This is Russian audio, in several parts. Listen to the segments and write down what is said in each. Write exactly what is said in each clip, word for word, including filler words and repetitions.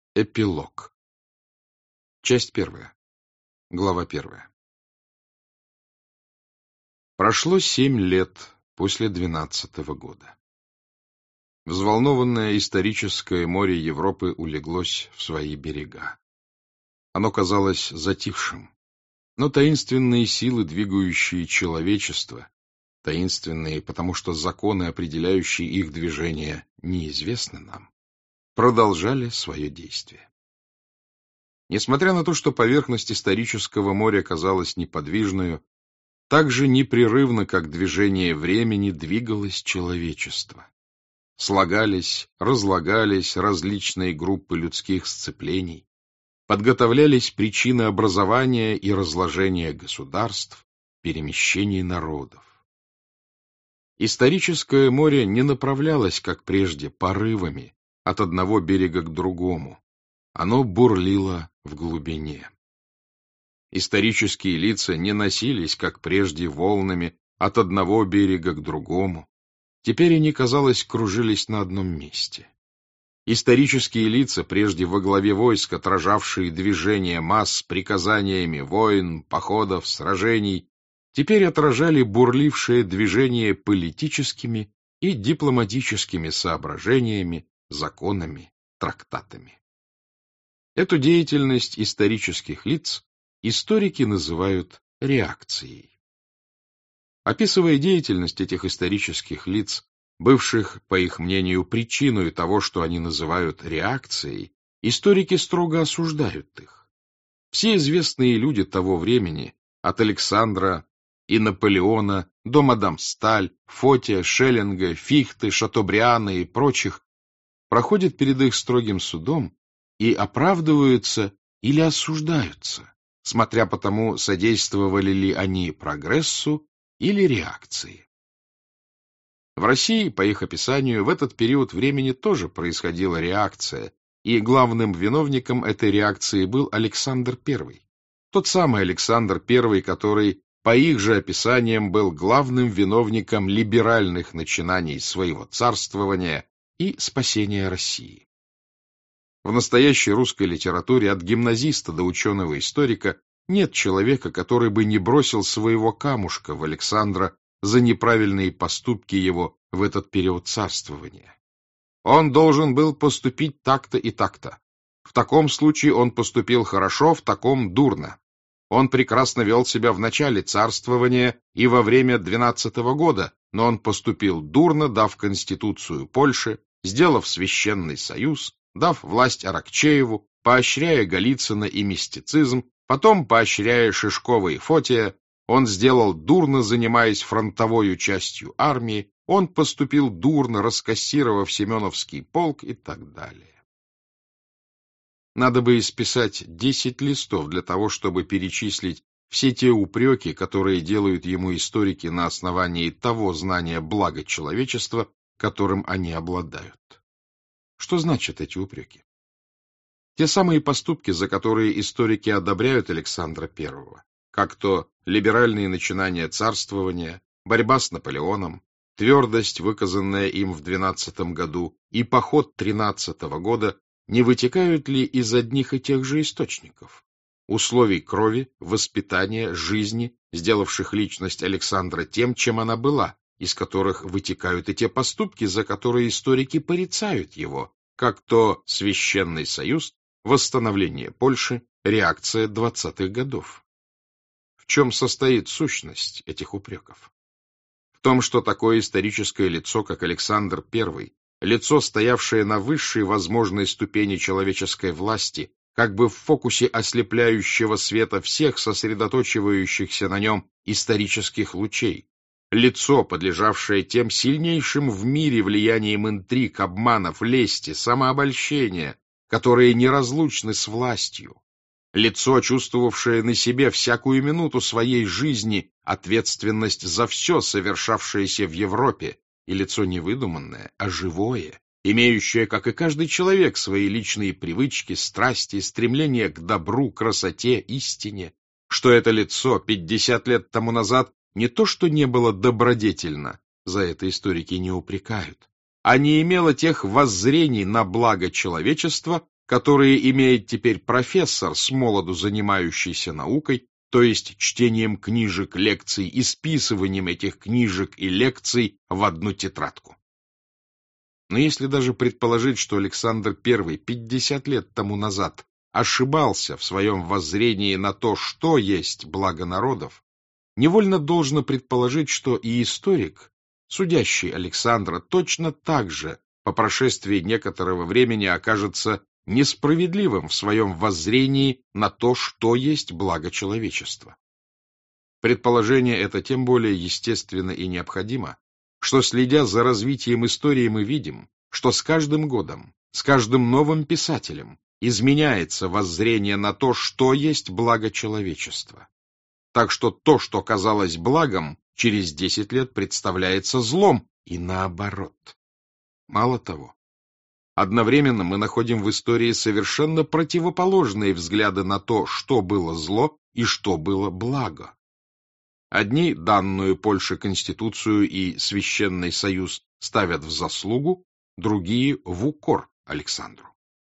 Эпилог. Часть первая. Глава первая. Прошло семь лет после двенадцатого года. Взволнованное историческое море Европы улеглось в свои берега. Оно казалось затихшим, но таинственные силы, двигающие человечество, таинственные, потому что законы, определяющие их движение, неизвестны нам, продолжали свое действие. Несмотря на то, что поверхность исторического моря казалась неподвижной, так же непрерывно, как движение времени, двигалось человечество. Слагались, разлагались различные группы людских сцеплений, подготовлялись причины образования и разложения государств, перемещений народов. Историческое море не направлялось, как прежде, порывами от одного берега к другому. Оно бурлило в глубине. Исторические лица не носились, как прежде, волнами от одного берега к другому. Теперь они, казалось, кружились на одном месте. Исторические лица, прежде во главе войск, отражавшие движение масс с приказаниями войн, походов, сражений, теперь отражали бурлившее движение политическими и дипломатическими соображениями, законами, трактатами. Эту деятельность исторических лиц историки называют реакцией. Описывая деятельность этих исторических лиц, бывших, по их мнению, причиной того, что они называют реакцией, историки строго осуждают их. Все известные люди того времени, от Александра и Наполеона до мадам Сталь, Фотия, Шеллинга, Фихте, Шатобриана и прочих, проходят перед их строгим судом и оправдываются или осуждаются, смотря по тому, содействовали ли они прогрессу или реакции. В России, по их описанию, в этот период времени тоже происходила реакция, и главным виновником этой реакции был Александр Первый. Тот самый Александр Первый, который, по их же описаниям, был главным виновником либеральных начинаний своего царствования и спасения России. В настоящей русской литературе от гимназиста до ученого-историка нет человека, который бы не бросил своего камушка в Александра за неправильные поступки его в этот период царствования. Он должен был поступить так-то и так-то. В таком случае он поступил хорошо, в таком дурно. Он прекрасно вел себя в начале царствования и во время двенадцатого года, но он поступил дурно, дав Конституцию Польши, сделав Священный Союз, дав власть Аракчееву, поощряя Голицына и мистицизм, потом поощряя Шишкова и Фотия, он сделал дурно, занимаясь фронтовой частью армии, он поступил дурно, раскассировав Семеновский полк и так далее. Надо бы исписать десять листов для того, чтобы перечислить все те упреки, которые делают ему историки на основании того знания блага человечества, которым они обладают. Что значат эти упреки? Те самые поступки, за которые историки одобряют Александра Первого, как то либеральные начинания царствования, борьба с Наполеоном, твердость, выказанная им в двенадцатом году, и поход тринадцатого года, не вытекают ли из одних и тех же источников? Условий крови, воспитания, жизни, сделавших личность Александра тем, чем она была, из которых вытекают и те поступки, за которые историки порицают его, как то Священный Союз, восстановление Польши, реакция двадцатых годов. В чем состоит сущность этих упреков? В том, что такое историческое лицо, как Александр Первый, лицо, стоявшее на высшей возможной ступени человеческой власти, как бы в фокусе ослепляющего света всех сосредоточивающихся на нем исторических лучей, лицо, подлежавшее тем сильнейшим в мире влиянием интриг, обманов, лести, самообольщения, которые неразлучны с властью, лицо, чувствовавшее на себе всякую минуту своей жизни ответственность за все, совершавшееся в Европе, и лицо невыдуманное, а живое, имеющее, как и каждый человек, свои личные привычки, страсти, стремления к добру, красоте, истине, что это лицо пятьдесят лет тому назад не то что не было добродетельно, за это историки не упрекают, а не имело тех воззрений на благо человечества, которые имеет теперь профессор, с молоду занимающийся наукой, то есть чтением книжек, лекций и списыванием этих книжек и лекций в одну тетрадку. Но если даже предположить, что Александр Первый пятьдесят лет тому назад ошибался в своем воззрении на то, что есть благо народов, невольно должно предположить, что и историк, судящий Александра, точно так же по прошествии некоторого времени окажется несправедливым в своем воззрении на то, что есть благо человечества. Предположение это тем более естественно и необходимо, что, следя за развитием истории, мы видим, что с каждым годом, с каждым новым писателем изменяется воззрение на то, что есть благо человечества. Так что то, что казалось благом, через десять лет представляется злом, и наоборот. Мало того, одновременно мы находим в истории совершенно противоположные взгляды на то, что было зло и что было благо. Одни данную Польше Конституцию и Священный Союз ставят в заслугу, другие — в укор Александру.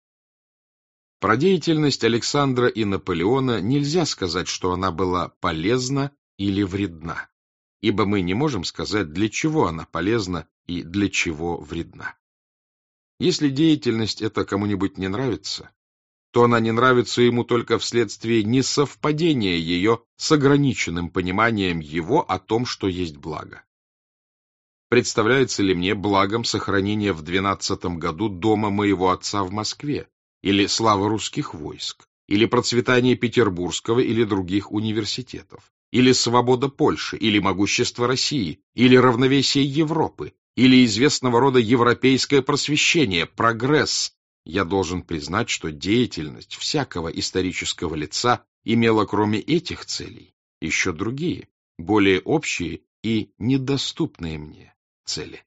Про деятельность Александра и Наполеона нельзя сказать, что она была полезна или вредна, ибо мы не можем сказать, для чего она полезна и для чего вредна. Если деятельность эта кому-нибудь не нравится, то она не нравится ему только вследствие несовпадения ее с ограниченным пониманием его о том, что есть благо. Представляется ли мне благом сохранение в двенадцатом году дома моего отца в Москве, или слава русских войск, или процветание Петербургского или других университетов, или свобода Польши, или могущество России, или равновесие Европы, или известного рода европейское просвещение, прогресс? Я должен признать, что деятельность всякого исторического лица имела кроме этих целей еще другие, более общие и недоступные мне цели.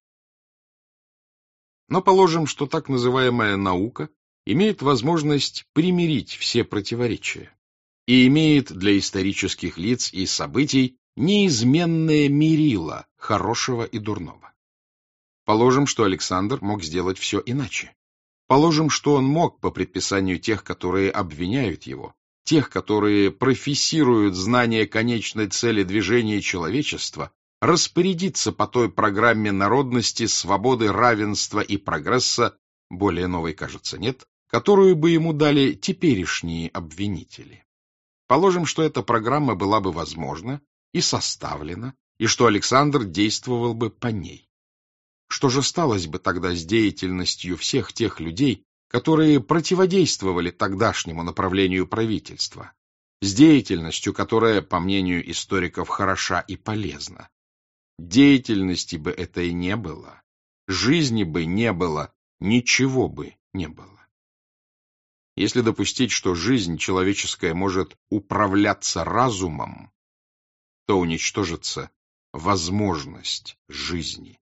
Но положим, что так называемая наука имеет возможность примирить все противоречия и имеет для исторических лиц и событий неизменное мерило хорошего и дурного. Положим, что Александр мог сделать все иначе. Положим, что он мог, по предписанию тех, которые обвиняют его, тех, которые профессируют знание конечной цели движения человечества, распорядиться по той программе народности, свободы, равенства и прогресса, более новой, кажется, нет, которую бы ему дали теперешние обвинители. Положим, что эта программа была бы возможна и составлена, и что Александр действовал бы по ней. Что же сталось бы тогда с деятельностью всех тех людей, которые противодействовали тогдашнему направлению правительства, с деятельностью, которая, по мнению историков, хороша и полезна? Деятельности бы этой не было, жизни бы не было, ничего бы не было. Если допустить, что жизнь человеческая может управляться разумом, то уничтожится возможность жизни.